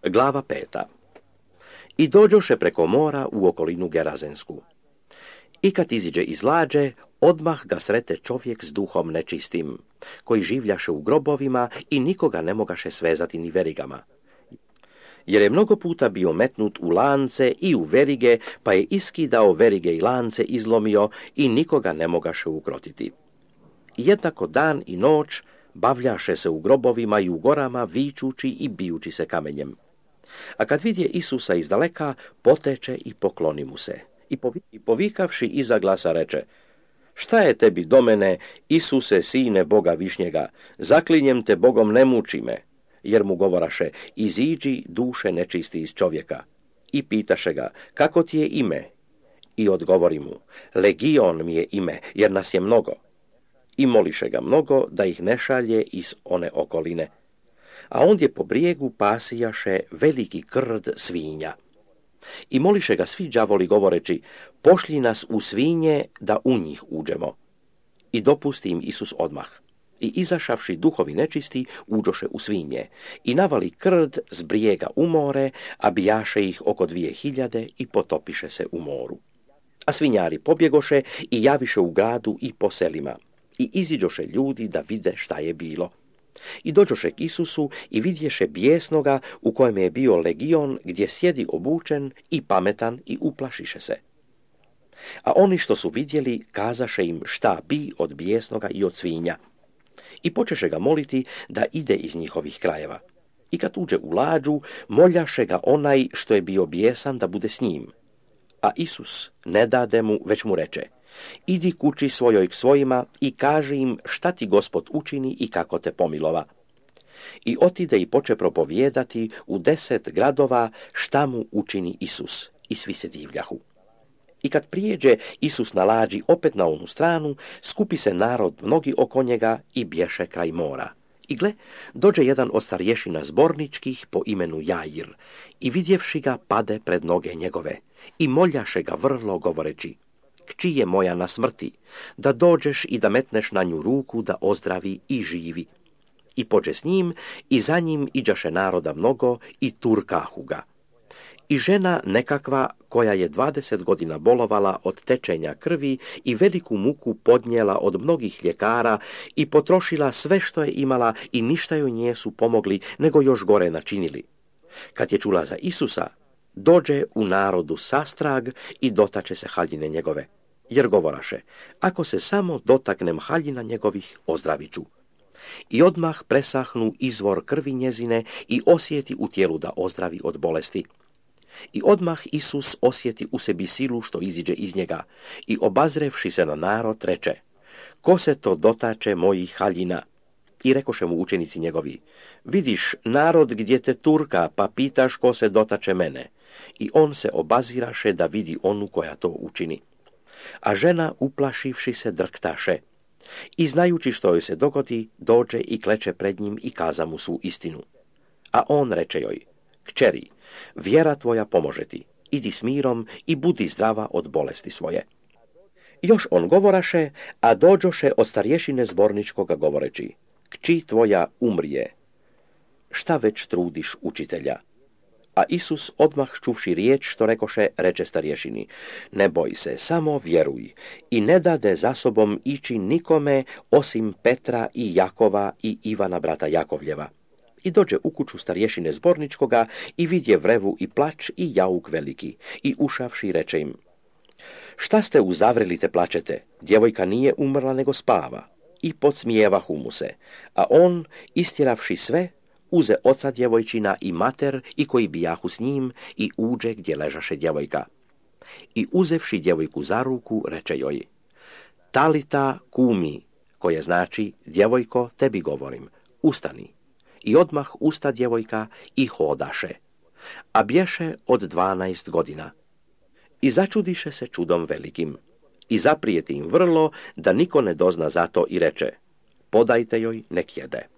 Glava 5. I dođoše preko mora u okolinu Gerazensku. I kad iziđe iz lađe, odmah ga srete čovjek s duhom nečistim, koji življaše u grobovima i nikoga ne mogaše svezati ni verigama. Jer je mnogo puta bio metnut u lance i u verige, pa je iskidao verige i lance izlomio i nikoga ne mogaše ukrotiti. Jednako dan i noć bavljaše se u grobovima i u gorama, vičući i bijući se kamenjem. A kad vidje Isusa izdaleka, poteče i pokloni mu se. I povikavši iza glasa reče: Šta je tebi do mene, Isuse, sine Boga višnjega? Zaklinjem te Bogom, ne muči me. Jer mu govoraše: Iziđi, duše nečisti iz čovjeka. I pitaše ga: Kako ti je ime? I odgovori mu: Legion mi je ime, jer nas je mnogo. I moliše ga mnogo da ih ne šalje iz one okoline. A ondje po brijegu pasijaše veliki krd svinja. I moliše ga svi đavoli govoreći: Pošlji nas u svinje da u njih uđemo. I dopusti im Isus odmah. I izašavši duhovi nečisti, uđoše u svinje. I navali krd s brijega u more, a bijaše ih oko 2000 i potopiše se u moru. A svinjari pobjegoše i javiše u gradu i po selima. I iziđoše ljudi da vide šta je bilo. I dođoše k Isusu i vidješe bijesnoga u kojem je bio legion, gdje sjedi obučen i pametan, i uplašiše se. A oni što su vidjeli, kazaše im šta bi od bijesnoga i od svinja. I počeše ga moliti da ide iz njihovih krajeva. I kad uđe u lađu, moljaše ga onaj što je bio bijesan da bude s njim. A Isus ne dade mu, već mu reče: Idi kući svojoj k svojima i kaži im šta ti Gospod učini i kako te pomilova. I otide i poče propovijedati u 10 gradova šta mu učini Isus. I svi se divljahu. I kad prijeđe Isus na lađi opet na onu stranu, skupi se narod mnogi oko njega i bješe kraj mora. I gle, dođe jedan od starješina zborničkih po imenu Jair, i vidjevši ga pade pred noge njegove, i moljaše ga vrlo govoreći: Kći je moja na smrti, da dođeš i da metneš na nju ruku da ozdravi i živi. I pođe s njim, i za njim iđaše naroda mnogo i turkahu ga. I žena nekakva, koja je 20 godina bolovala od tečenja krvi i veliku muku podnijela od mnogih ljekara i potrošila sve što je imala i ništa joj nijesu pomogli, nego još gore načinili. Kad je čula za Isusa, dođe u narodu sastrag i dotače se haljine njegove. Jer govoraše: Ako se samo dotaknem haljina njegovih, ozdravit ću. I odmah presahnu izvor krvi njezine i osjeti u tijelu da ozdravi od bolesti. I odmah Isus osjeti u sebi silu što iziđe iz njega i obazrevši se na narod reče: Ko se to dotače mojih haljina? I rekoše mu učenici njegovi: Vidiš narod gdje te turka, pa pitaš ko se dotače mene. I on se obaziraše da vidi onu koja to učini. A žena, uplašivši se, drktaše. I znajući što joj se dogodi, dođe i kleče pred njim i kaza mu svu istinu. A on reče joj: Kćeri, vjera tvoja pomože ti, idi s mirom i budi zdrava od bolesti svoje. Još on govoraše, a dođoše od starješine zborničkoga govoreći: Kći tvoja umrije. Šta već trudiš učitelja? A Isus odmah čuvši riječ što rekoše, reče starješini: Ne boj se, samo vjeruj. I ne dade za sobom ići nikome osim Petra i Jakova i Ivana brata Jakovljeva. I dođe u kuću starješine zborničkoga i vidje vrevu i plač i jauk veliki. I ušavši reče im: Šta ste uzavrili te plačete? Djevojka nije umrla nego spava. I podsmijevahu mu se. A on, istjeravši sve, uze oca djevojčina i mater i koji bijahu s njim i uđe gdje ležaše djevojka. I uzevši djevojku za ruku, reče joj: Talita kumi, koje znači: Djevojko, tebi govorim, ustani. I odmah usta djevojka i hodaše, a bješe od 12 godina. I začudiše se čudom velikim. I zaprijeti im vrlo da niko ne dozna za to i reče: Podajte joj, nek jede.